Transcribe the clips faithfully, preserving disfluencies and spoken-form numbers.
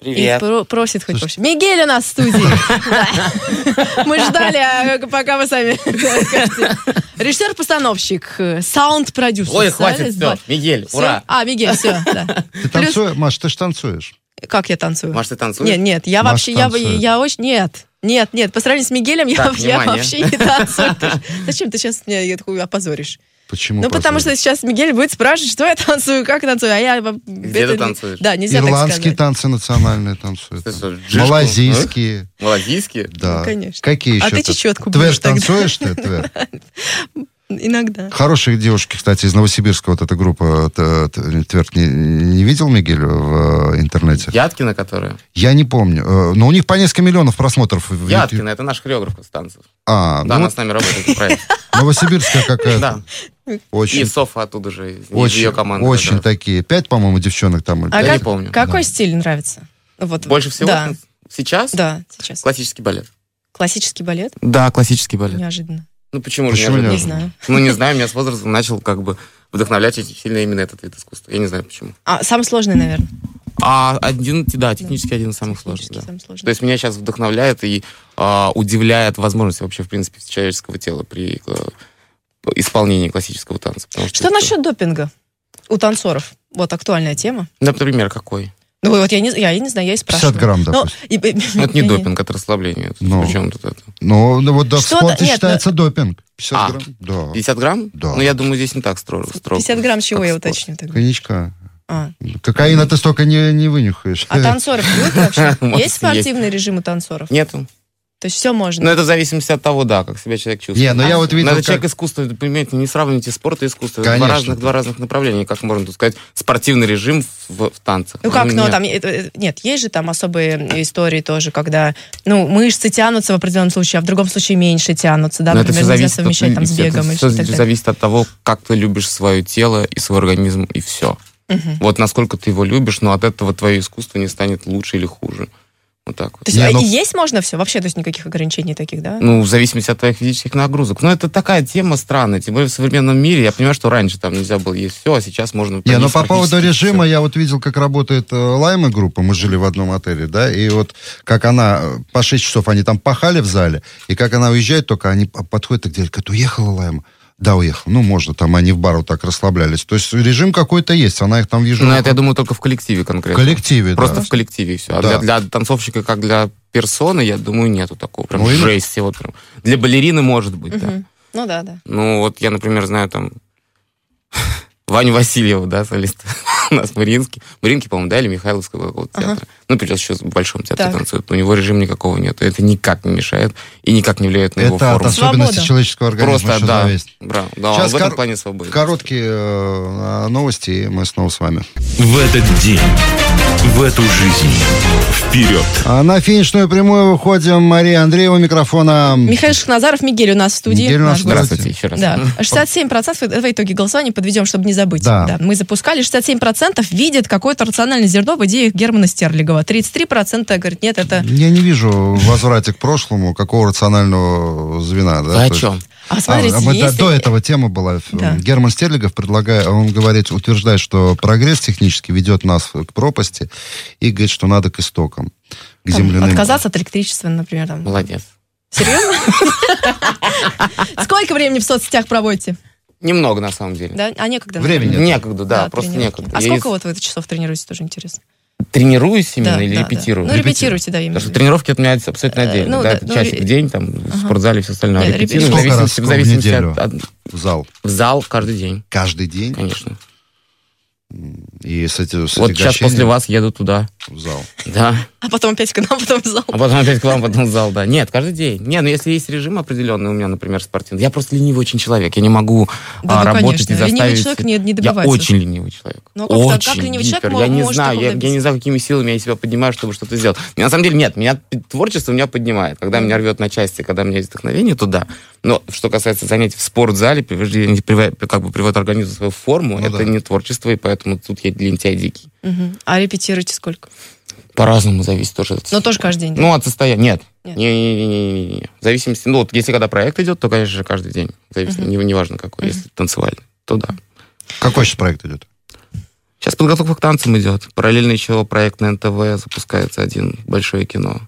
Привет. И про- просит хоть больше. Мигель у нас в студии. Мы ждали, пока вы сами скажете. Режиссер-постановщик, саунд-продюсер. Ой, хватит, все, Мигель, ура. А, Мигель, все, да. Ты танцуешь? Маш, ты же танцуешь. Как я танцую? Маш, ты танцуешь? Нет, нет, я Маш вообще, я, танцует. я очень, нет, нет, нет, по сравнению с Мигелем, я, Так, я внимание. вообще не танцую. Ты ж- Зачем ты сейчас меня такую опозоришь? Почему? Ну, потому что позоришь? сейчас Мигель будет спрашивать, что я танцую, как танцую, а я... Где ты танцуешь? Да, нельзя так Ирландские сказать. танцы национальные танцуют. Ты что, джишку? Малазийские. Малазийские? Да. Ну, конечно. Какие А еще? ты там? чечетку Твер будешь тогда. танцуешь ты, Твер? Иногда. Хорошие девушки, кстати, из Новосибирска, вот эта группа т- т- Твер, не, не видел, Мигель, в э, интернете? Яткина, которая? Я не помню. Э, Но у них по несколько миллионов просмотров. в YouTube. Яткина, это наш хореограф с танцев. А, Да, ну она вот с нами работает в проекте. Новосибирская какая-то. Да. И Очень, Софа оттуда же, из очень, ее команды. очень как раз. такие. Пять, по-моему, девчонок там. или А Я пять. не как- помню. Какой Да. стиль нравится? Вот. Больше всего Да, сейчас? да, сейчас. Классический балет. Классический балет? Да, классический балет. Неожиданно. Ну почему, Почему же не Не неожиданно? знаю. Ну не знаю, меня с возрастом начал как бы вдохновлять очень сильно именно этот вид искусства. Я не знаю почему. А, самый сложный, наверное. А один, да, технически один из самых сложных, Технически да. самый сложный. То есть меня сейчас вдохновляет и а, удивляет возможности вообще, в принципе, человеческого тела при э, исполнении классического танца. Потому Что это- насчет допинга у танцоров? Вот актуальная тема. Например, какой? Ну вот я не, я, я не знаю, я и спрашиваю. пятьдесят грамм, Ну, допустим. и- и- Ну, это не я допинг, это расслабление. Это Ну. Причем тут это? Ну, ну вот да, в Что-то- спорте нет, считается допинг. пятьдесят А. грамм? Да. пятьдесят грамм? Да. Ну, я думаю, здесь не так строго. строго пятьдесят грамм чего как я в спорте. уточню тогда? Коньячка. А, Кокаина ты столько не, не вынюхаешь. а танцоры пьют вообще? Может, Есть спортивный режим у танцоров? Нету. То есть все можно? Но это в зависимости от того, да, как себя человек чувствует. Не, ну я А, вот видел, Надо как- человек искусства, понимаете, не сравнивайте спорт и искусство. Это Конечно. Два разных, два разных направления. Как можно тут сказать, спортивный режим в, в танцах. Ну как, ну нет. там, это- это- нет, есть же там особые истории тоже, когда, ну, мышцы тянутся в определенном случае, а в другом случае меньше тянутся, да, Но это например, все нельзя зависит от, совмещать там с бегом это и все так далее. зависит от того, как ты любишь свое тело и свой организм, и все. Мгм. Вот насколько ты его любишь, но от этого твое искусство не станет лучше или хуже. Вот так вот. То есть, Не, а ну- и есть можно все? Вообще, то есть никаких ограничений таких, да? Ну, в зависимости от твоих физических нагрузок. Но это такая тема странная. Тем более в современном мире. Я понимаю, что раньше там нельзя было есть все, а сейчас можно... Не, ну поесть по поводу практически режима, всё. я вот видел, как работает э, Лайма группа, мы жили в одном отеле, да, и вот как она, э, по шесть часов они там пахали в зале, и как она уезжает, только они п- подходят и говорят, говорят, уехала Лайма? Да, уехал. Ну, можно, там они в бар вот так расслаблялись. То есть режим какой-то есть, она их там вижу... Ну, это, я думаю, только в коллективе в конкретно. коллективе, Просто да. в коллективе и все. А Да. для, для танцовщика, как для персоны, я думаю, нету такого. Прям Ну, и- жесть. Вот прям. Для балерины может быть, да. Мгм. Ну да, да. Ну, вот я, например, знаю там Ваню Васильева, да, солист у нас в Мариинске. В Мариинке, по-моему, да, или Михайловского какого-то театра. Ага. Ну, сейчас еще в Большом театре Так. танцует. У него режима никакого нет. Это никак не мешает и никак не влияет на его Это от форму. особенностей Свобода. человеческого организма Просто, еще да, зависит. браво, да, Сейчас в этом кор- плане свободы. Короткие э, новости, и мы снова с вами. В этот день, в эту жизнь, вперед! А на финишную прямую выходим. Мария Андреева, микрофона. Михаил Шахназаров, Мигель у нас в студии. Мигель у нас Наш в гость. Здравствуйте еще раз. Да, шестьдесят семь процентов, это итоги голосования, подведем, чтобы не забыть. Да. Мы запускали, шестьдесят семь процентов видят какое-то рациональное зерно в идеях Германа Стерлигова. тридцать три процента говорят, нет, это... Я не вижу в возврате к прошлому какого рационального звена. Да? Вы о То есть- чем? А смотрите, А, мы до, если... до этого тема была. Да. Герман Стерлигов предлагает, он говорит, утверждает, что прогресс технически ведет нас к пропасти и говорит, что надо к истокам, к там, земляным. отказаться от электричества, например. Там. Молодец. Серьезно? Сколько времени в соцсетях проводите? Немного, на самом деле. Да? А некогда? Времени нет. Некогда, да, просто тренировки. некогда. А Я сколько из- вот вы часов тренируетесь, тоже интересно? Тренируюсь именно Да, или да, репетирую? да. Ну, репетируйте, да, именно. Потому что тренировки это у меня абсолютно Э, отдельно. ну, да, да, это ну, часик ре- в день, там, в Ага. спортзале и все остальное. Нет, Репетирую в сколько зависимости, раз в в зависимости неделю? от, от- В зал В зал каждый день, каждый день. конечно. И с, эти, с Вот сейчас отягощением после вас еду туда. в зал. Да. А потом опять к нам, потом в зал. А потом опять к вам, потом в зал, да. Нет, каждый день. Не, ну если есть режим определенный у меня, например, спортивный. Я просто ленивый очень человек. Я не могу Да, а, ну, работать конечно. и заставить... Ленивый человек не- не Я добивается. очень ленивый человек. Ну, а как так? очень Как ленивый человек гипер. мо- Я не может знаю, такого я, я добиться? не знаю, какими силами я себя поднимаю, чтобы что-то сделать. Меня, на самом деле, нет, меня творчество меня поднимает. Когда меня рвет на части, когда у меня есть вдохновение, то да. Но что касается занятий в спортзале, привождение- приве- как бы приводит организм в свою форму, Ну это да. не творчество, и поэтому тут я лентяй дикий. Мгм. А репетируете сколько? По-разному зависит тоже. от- Но тоже каждый день, да? Ну, от состояния. Нет. Нет. Не-не-не-не-не. В зависимости... Ну, вот если когда проект идет, то, конечно же, каждый день. Зависит, Мгм. не, неважно какой. Если танцевальный, то да. Какой сейчас проект идет? Сейчас подготовка к танцам идет. Параллельно еще проект на эн тэ вэ запускается один, большое кино.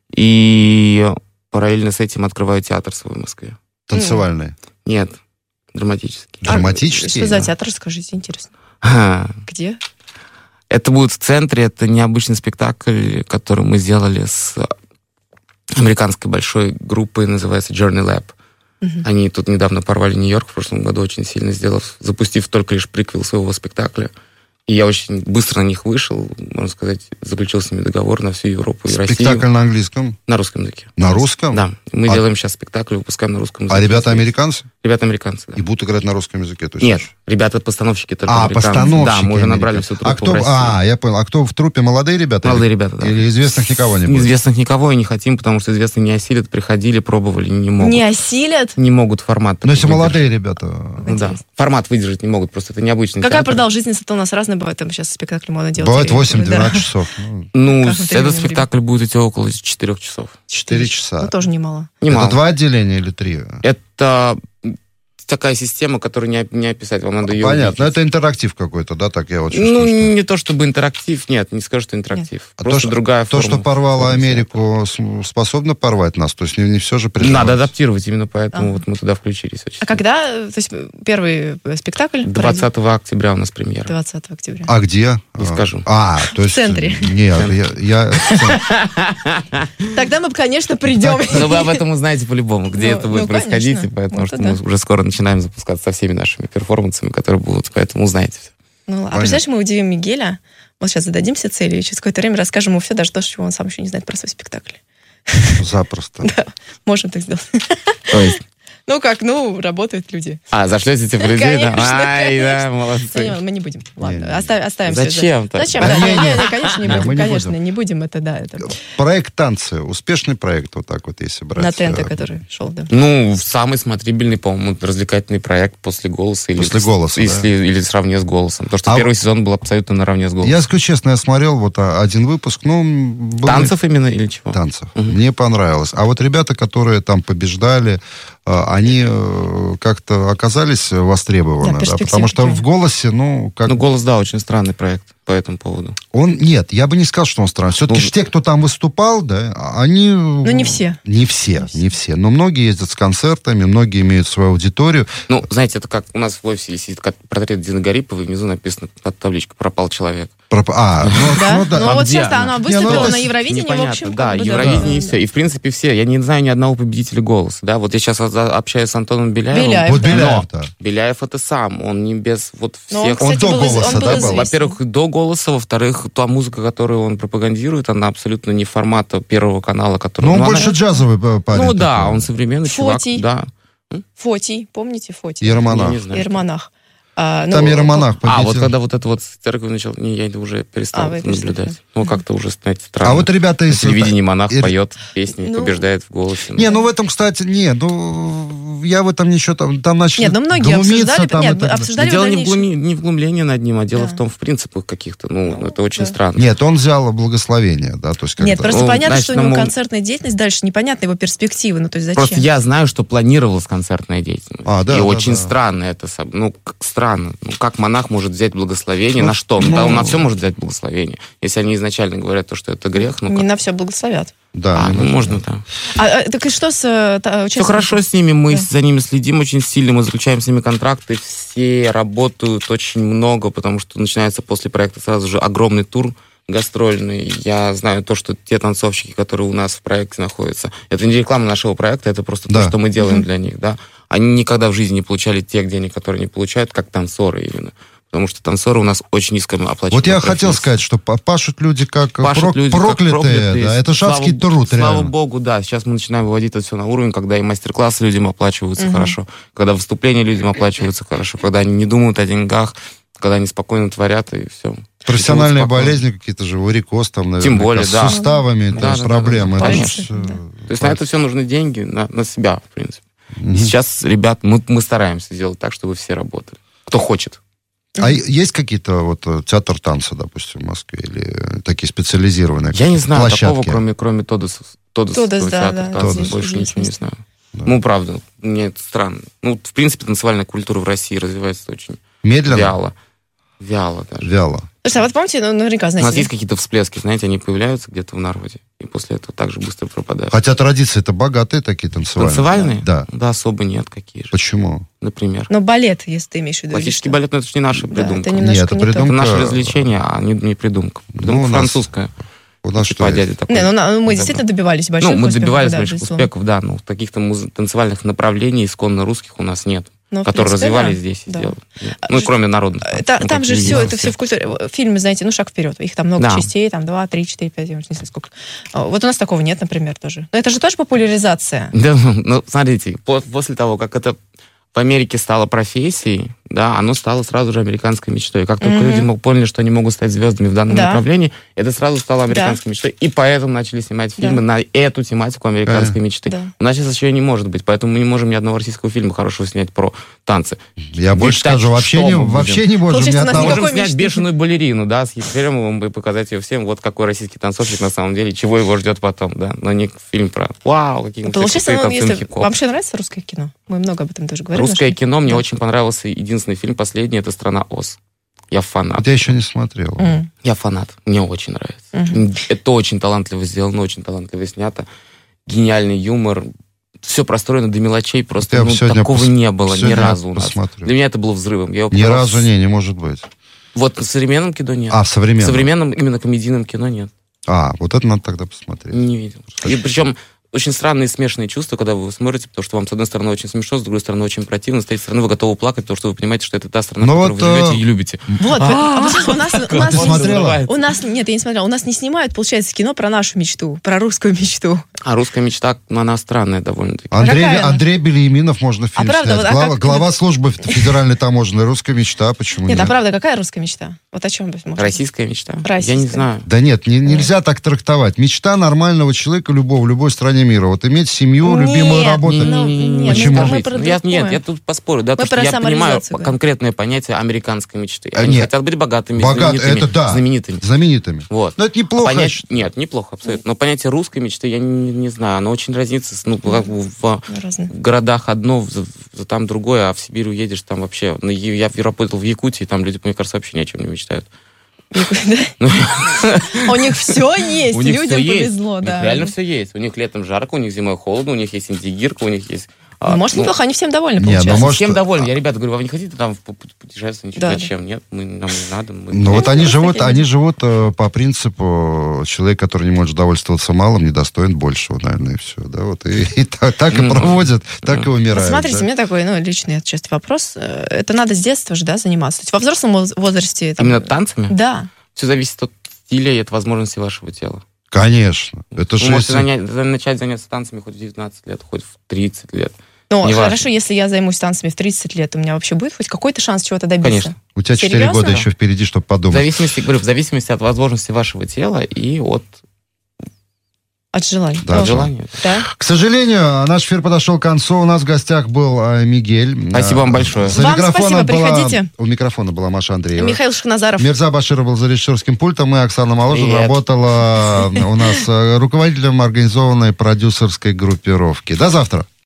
И параллельно с этим открываю театр свой в Москве. Танцевальные? Нет, драматический. А, Драматические? что за театр, расскажите, интересно. А, Где? Это будет в центре, это необычный спектакль, который мы сделали с американской большой группой, называется Journey Lab. Uh-huh. Они тут недавно порвали Нью-Йорк в прошлом году, очень сильно сделав, запустив только лишь приквел своего спектакля. И я очень быстро на них вышел, можно сказать, заключил с ними договор на всю Европу и Спектакль Россию. Спектакль на английском? На русском языке. На русском? Да. Мы а... делаем сейчас спектакль, выпускаем на русском языке. А ребята американцы? Ребята американцы, да. И будут играть на русском языке? То есть Нет, ребята-постановщики только а, американцы. постановщики. Да, мы уже набрали всю труппу а кто, в России. А, я понял. А кто в труппе? Молодые ребята? Молодые или, ребята, да. Или известных никого не будет? Неизвестных никого и не хотим, потому что известные не осилят, приходили, пробовали, не могут. Не осилят? Не могут формат. Но если молодые ребята... Ну, да, формат выдержать не могут, просто это необычный Какая театр. Продолжительность-то у нас разная бывает, там сейчас спектакли можно делать. Бывает восемь-двенадцать часов. Ну, этот спектакль будет идти около четырех часов. четыре часа. Ну, тоже немало. Немало. Это два отделения или три? Это такая система, которую не, не описать, вам надо ее Понятно, увидеть. но это интерактив какой-то, да, так я вот чувствую. Ну, что... не то чтобы интерактив, нет, не скажу, что интерактив. А Просто то, другая то, форма. что порвало Америку, способно порвать нас? То есть не, не все же прижалось? Надо адаптировать, именно поэтому А. вот мы туда включились. Очень А когда, то есть первый спектакль? двадцатого октября у нас премьера. двадцатого октября. А где? Не скажу. А, то есть... В центре. Нет, я... Тогда мы, конечно, придем. Но вы об этом узнаете по-любому, где Ну, это будет ну, происходить, конечно. и поэтому Вот что это мы да. уже скоро начинаем запускаться со всеми нашими перформансами, которые будут, поэтому узнаете все. Ну, а Понятно. представляешь, мы удивим Мигеля, вот сейчас зададимся целью, и через какое-то время расскажем ему все, даже то, чего он сам еще не знает про свой спектакль. Запросто. Да, можем так сделать. То есть, Ну как, ну, работают люди. а, зашлете типа людей, да? Конечно, Ай, да, конечно. молодцы. Не, мы не будем. Ладно, Не-не. оставим, оставим всё это. Зачем так? Зачем? Да Да, не, не, не. не, конечно, не Не, будем. мы не Конечно, будем. не будем. Это да, это Проект «Танцы». Успешный проект, вот так вот, если брать. на ТНТ, э, который шел, да. Ну, самый смотрибельный, по-моему, развлекательный проект после «Голоса». Или После «Голоса», если, Или сравне с «Голосом». Потому что А первый сезон был абсолютно наравне с «Голосом». Я скажу честно, я смотрел вот а, один выпуск, ну... был- Танцев именно или чего? Танцев. Мгм. Мне понравилось. А вот ребята, которые там побеждали, э, они э, как-то оказались востребованы. Да, Да, потому что перспективы. в «Голосе», ну, как... Ну, «Голос», да, очень странный проект по этому поводу. Он, нет, я бы не сказал, что он странный. Все-таки Ну, ж те, кто там выступал, да, они... Ну, не все. Не все, не все. Но многие ездят с концертами, многие имеют свою аудиторию. Ну, знаете, это как у нас в офисе висит как портрет Дины Гариповой, внизу написано под табличкой «Пропал человек». Про- А, ну, Да? ну да. Ну А вот где сейчас она? она Не, ну выступила это на Евровидении, в Непонятно, общем. да, как бы, Евровидение и да. все. И, в принципе, все. Я не знаю ни одного победителя «Голоса». Да? Вот я сейчас общаюсь с Антоном Беляевым. Беляев, Вот да. Беляев, Но да. Беляев это сам, он не без вот Но всех... Он кстати, до был из- «Голоса», он был да, был? известен. Во-первых, до «Голоса», во-вторых, та музыка, которую он пропагандирует, она абсолютно не формата Первого канала, который... Ну, он она- больше джазовый э, парень. Ну да, такой. он современный Фотий. чувак. Да. Фотий, помните Фотий? Иеромонах. Я не знаю. Иеромонах. А, ну, Там Иеромонах А, победил. вот когда вот это вот с церковью начал, не, я это уже перестал А, вы перестали, наблюдать. да. Ну, как-то уже, знаете, странно. А вот ребята На из... телевидении монах и- поет песни, Ну. побеждает в голосе. Не, ну в этом, кстати, не, ну я в этом ничего там, там начали Нет, ну многие глумиться, обсуждали, там, нет, и так далее. обсуждали дело в не в, дальнейшем. глуми- не в глумлении над ним, а дело Да. в том, в принципах каких-то. Ну, Ну, это очень да. странно. Нет, он взял благословение, да, то есть Нет, когда- просто Ну, понятно, значит, что у него нам он- концертная деятельность, дальше непонятно его перспективы, ну то есть зачем? Просто я знаю, что планировалась концертная деятельность. А, да, и да, очень да. странно это. соб- Ну, как странно. Ну, как монах может взять благословение? Ну, на что? ну, Да, он на все может взять благословение. Если они изначально говорят, то, что это грех, ну Не как? на все благословят. Да, А, ну, ну, можно, да. А, а, так и что с э, та- Все участниками? хорошо с ними, мы Да. за ними следим очень сильно, мы заключаем с ними контракты, все работают очень много, потому что начинается после проекта сразу же огромный тур гастрольный. Я знаю то, что те танцовщики, которые у нас в проекте находятся, это не реклама нашего проекта, это просто Да. то, что мы делаем для них, да. Они никогда в жизни не получали тех денег, которые они получают, как танцоры именно. Потому что танцоры у нас очень низко оплачивают. Вот я хотел сказать, что па- пашут люди как Пашут прок- люди как проклятые, проклятые. да, это шавский Слава- труд, Слава реально. богу, да. Сейчас мы начинаем выводить это все на уровень, когда и мастер-классы людям оплачиваются Мгм. хорошо, когда выступления людям оплачиваются хорошо, когда они не думают о деньгах, когда они спокойно творят, и все. Профессиональные болезни какие-то же, варикоз там, наверное, Тем более, да. с суставами, Да, там, да, да, проблемы. да, Это конечно. ж, э, Да. То есть на это все нужны деньги, на, на себя, в принципе. Мгм. И сейчас, ребят, мы, мы стараемся сделать так, чтобы все работали. Кто хочет. А есть какие-то вот э, театр танца, допустим, в Москве, или такие специализированные Я не знаю площадки? такого, кроме, кроме Тодосов, Тодосовского Тодос, да, театра. да, танца, здесь больше есть ничего не место. знаю. Да. Ну, правда, мне это странно. Ну, в принципе, танцевальная культура в России развивается очень Медленно? вяло. Вяло даже. Вяло. Слушай, а вот помните, ну, наверняка, У знаете... нас есть какие-то всплески, знаете, они появляются где-то в народе, и после этого также быстро пропадают. Хотя традиции-то богатые такие танцевальные. Танцевальные? Да. Да, особо нет, какие же. Почему? Например. Но балет, если ты имеешь в виду. Классический или балет, но это же не наша что? придумка. Да, это немножко Нет, это не то. придумка. Это наше развлечение, а не, не придумка. Придумка Ну, у нас- французская. У нас Типа что дядя есть? такой. Не, ну на- мы Да. действительно добивались больших Ну, мы успехов, добивались да, больших безусловно. успехов, да, но каких-то муз- танцевальных направлений исконно русских у нас нет, Но, в которые принципе, развивались да, здесь и да. делали. Нет. А, Ну, и ж- кроме народных. Э, ну, Там, как там же все, телевизор, это все в культуре. Фильмы, знаете, ну, «Шаг вперед». Их там много Да. частей, там два, три, четыре, пять, я уже не знаю сколько. А, Вот у нас такого нет, например, тоже. Но это же тоже популяризация. Да, ну, смотрите, по- после того, как это в Америке стало профессией, да, оно стало сразу же американской мечтой. Как только Мгм. люди мог- поняли, что они могут стать звездами в данном Да. направлении, это сразу стало американской мечтой. И поэтому начали снимать фильмы Да. на эту тематику американской мечты. Да. У нас сейчас еще и не может быть, поэтому мы не можем ни одного российского фильма хорошего снять про танцы. Я больше Мечтать, скажу, вообще что не, мы будем? вообще не можем ни Получается, у нас одного. Можем никакой снять мечты. бешеную балерину, да, с Ефремовым и показать ее всем, вот какой российский танцовщик на самом деле, чего его ждет потом, да, но не фильм про вау, какие мы все Получается, крутые, ну, танцуем если... хип-хоп. Вам вообще нравится русское кино? Мы много об этом тоже говорим. Русское Наше- кино мне Да. очень понравился. Единственный фильм последний — это «Страна Оз». Я фанат. Вот я еще не смотрел. М. Я фанат. Мне очень нравится. Мгм. Это очень талантливо сделано, очень талантливо снято. Гениальный юмор. Все простроено до мелочей. Просто Я ну, сегодня такого пос- не было ни сегодня разу у нас. посмотрю. Для меня это было взрывом. Я его Ни просто- разу не, не может быть. Вот в современном кино нет. А, в В современном. современном именно комедийном кино нет. А, вот это надо тогда посмотреть. Не видел. И причем очень странные смешанные чувства, когда вы его смотрите, потому что вам, с одной стороны, очень смешно, с другой стороны, очень противно, с третьей стороны, вы готовы плакать, потому что вы понимаете, что это та страна, Ну в которой вот, вы живете э, и любите. Вот, а вот сейчас у нас, у нас, Ты смотрела? у нас, нет, я не смотрела, у нас не снимают, получается, кино про нашу мечту, про русскую мечту. А русская мечта, ну, она странная довольно-таки. Андрей, Какая она? Андрей Белииминов можно фильм А правда, снять. вот, а глава, как- глава службы федеральной таможенной. Русская мечта, почему Нет, нет? а правда, какая русская мечта? Вот о чем бы можно? Российская мечта? Российская. Я не знаю. Да нет, не- нельзя так трактовать. Мечта нормального человека любого, в любой стране мира. Вот иметь семью, Нет, любимую не- работу. не- Ну, нет, Почему? мы Скажите. про Ну, я, другое. нет, я тут поспорю, да, Мы потому что про я понимаю самореализацию говорим. конкретное понятие американской мечты. А, Они нет. хотят быть богатыми, Богат, знаменитыми. это да. знаменитыми. Знаменитыми. Вот. Но это неплохо. я Понять- считаю. Нет, неплохо, абсолютно. Но понятие русской мечты, я не, не знаю, оно очень разнится. с- Ну, как бы в, Разные. в городах одно, в, в- там другое, а в Сибирь уедешь, там вообще... Ну, я я работал в Якутии, там люди, мне кажется, вообще ни о чем не мечтают. У них все есть, У них людям всё есть. повезло, У них да. реально все есть. У них летом жарко, у них зимой холодно, у них есть индигирка, у них есть... Ну, а, может, ну, неплохо, они всем довольны, Не, ну, получается. может, Всем довольны. Я, ребята, говорю, а вы не хотите там пу- пу- путешествовать? Ничего, Да, да. зачем? Нет, мы, нам не надо. Мы... Ну вот Ну, они просто живут, такие они люди. живут э, по принципу человек, который не может довольствоваться малым, не достоин большего, наверное, и все. Да, вот, и, и так, так и Ну, проводят, так и умирают. Смотрите, да. у меня такой, ну, личный отчасти вопрос. Э, Это надо с детства же, да, заниматься. То есть во взрослом воз- возрасте... там- Именно танцами? Да. Все зависит от стиля и от возможностей вашего тела. Конечно. Это Вы же можете если- занять- за- начать заняться танцами хоть в девятнадцать лет, хоть в тридцать лет. Ну, Неважно. хорошо, если я займусь танцами в тридцать лет, у меня вообще будет хоть какой-то шанс чего-то добиться? Конечно. у тебя четыре Серьезно? года еще впереди, чтобы В подумать. зависимости, говорю, в зависимости от возможностей вашего тела и от, От желания. Да, от Ну, желания. да. К сожалению, наш эфир подошел к концу. У нас в гостях был э, Мигель. Спасибо вам большое. За Вам микрофоном спасибо, была- приходите. У микрофона была Маша Андреева. Михаил Шахназаров. Мирза Баширов был за режиссерским пультом, и Оксана Моложина Привет. работала у нас э, руководителем организованной продюсерской группировки. До завтра.